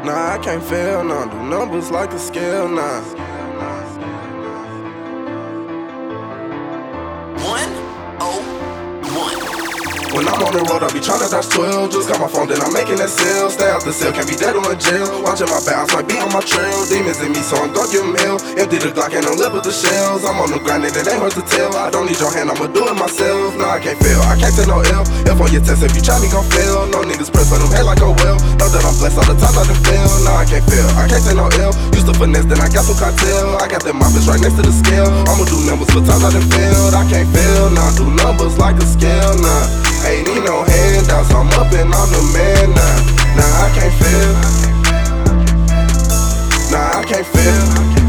Nah, I can't fail, nah. Do numbers like a scale, nah. 101. When I'm on the road, I be tryna dodge 12. Just got my phone, then I'm making that sale. Stay out the cell, can't be dead or in jail. Watching my bounce, might be on my trail. Demons in me, so I'm gon' give them hell. Empty the Glock and I'm left with the shells. I'm on the grind and it ain't hard to tell. I don't need your hand, I'ma do it myself. Nah, I can't fail, I can't take no L. F on your test, if you try me, gon' fail. No niggas press on them head like a well. Know that I'm blessed all the times I done fail. Nah, I can't fail, I can't take no L. Used to finesse, then I got some cartel. I got that moppers right next to the scale. I'ma do numbers for times I done failed. I can't fail, nah, do numbers like a scale, nah. Ain't need no handouts, I'm up and I'm the man now. Nah, I can't fail. Nah, I can't fail.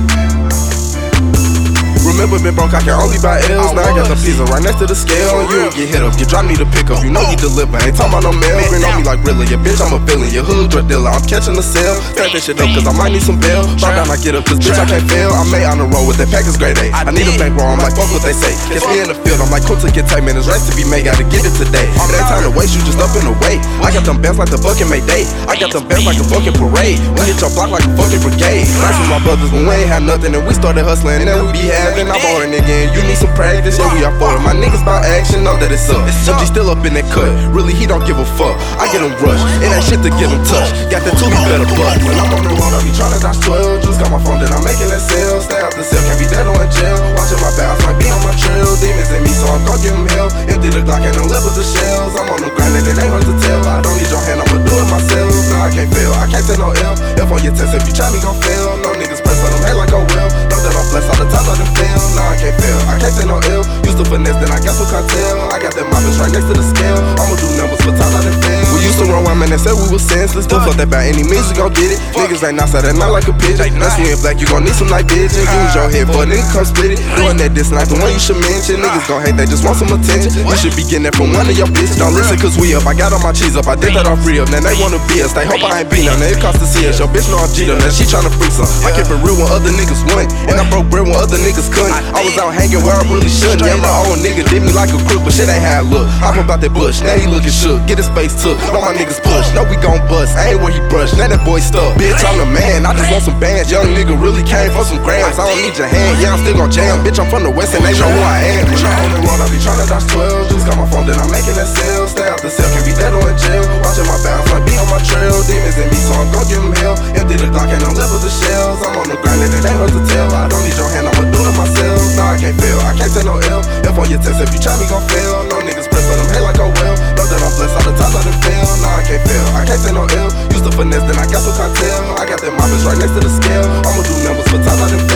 Remember been broke, I can only buy L's. Now I got the pizza right next to the scale. You don't get hit up, you drop me the pickup. You know you deliver, ain't talking about no mail. Grin on me like really, yeah, bitch, I'm a villain. Your hood drug dealer, I'm catching the sale. Stack that shit up, cause I might need some bail. Drop down, I get up, cause bitch, I can't fail. I made on the road with that package grade A. I need a bankroll, I'm like, fuck what they say. Catch me in the field, I'm like, cool to get tight, man, there's rest to be made, gotta get it today. It ain't time to waste, you just up in the way. I got them bands like the fucking Mayday. I got them bands like a fucking parade. We hit your block like a fucking brigade. Nice with my brothers when we ain't had nothing, and we started hustling, and then we be having. I bought a nigga, and you need some practice, yeah, we are for it. My niggas bout action, know that it's up. MG still up in that cut, really, he don't give a fuck. I get him rushed, it ain't shit to get him touched. Got that 2, he better butt. When I'm on the road, I be tryna dodge 12. Just got my phone, then I'm making that sale. Stay out the cell, can't be dead or in jail. Watching my bounce, might be on my trail. Demons in me, so I'm gon' give him hell. Empty the Glock and I'm left with the shells. I'm on the grind and it ain't hard to tell. I don't need your hand, I'ma do it myself. Nah, I can't fail, I can't take no L. F on your test, if you try me, gon' fail. No niggas press on them head like a well. Know that I'm blessed all the times I done fail. Nah, I can't fail, I can't take no L. Used to finesse, then I got some cartel. I got that moppers right next to the scale. I'ma do numbers for times I done fail. We used to run one man that said we was senseless. Don't fuck that by any means, you gon' get it. Niggas ain't outside that night like a pigeon. That's me in black, you gon' need some night vision. Use your head for a nigga, come split it. Doing that this like the one you should mention. Niggas gon' hate, they just want some attention. You should be getting that from one of your bitches. Don't listen, cause we up. I got all my cheese up, I did that off real. Now they wanna be us, they hope I ain't be none. It cost to see us. Your bitch know I'm G'd up, now she tryna free some. I kept it real when other niggas won, and I broke bread when other niggas couldn't. I was out hanging where I really shouldn't. Yeah, my old nigga did me like a crook, but shit ain't how it look. I'm about that bush, now he looking shook. Get his face took, know my niggas push. Know we gon' bust, I ain't where he brushed. Now that boy stuck. Bitch, I'm the man, I just want some bands. Young nigga really came for some grams. I don't need your hand, yeah, I'm still gon' jam. Bitch, I'm from the west and they know who I am. When I'm on the road, I be tryna dodge 12. Just got my phone, then I'm making that sale. Stay out the cell, can't be dead or in jail. Watching my bounce, might be on my trail. Demons in me, so I'm gon' give him hell. Empty the Glock and I'm left with the shells. I'm on the grind and it ain't hard to tell. I don't need your hand, I'ma do it myself. Nah, I can't fail, I can't take no L. F on your test, if you try me, gon' fail. No niggas press on them head like a well. Know that I'm blessed all the times I done fail. Nah, I can't fail, I can't take no L. Used to finesse, then I got some cartel. I got that moppers right next to the scale. I'ma do numbers for times I done fail.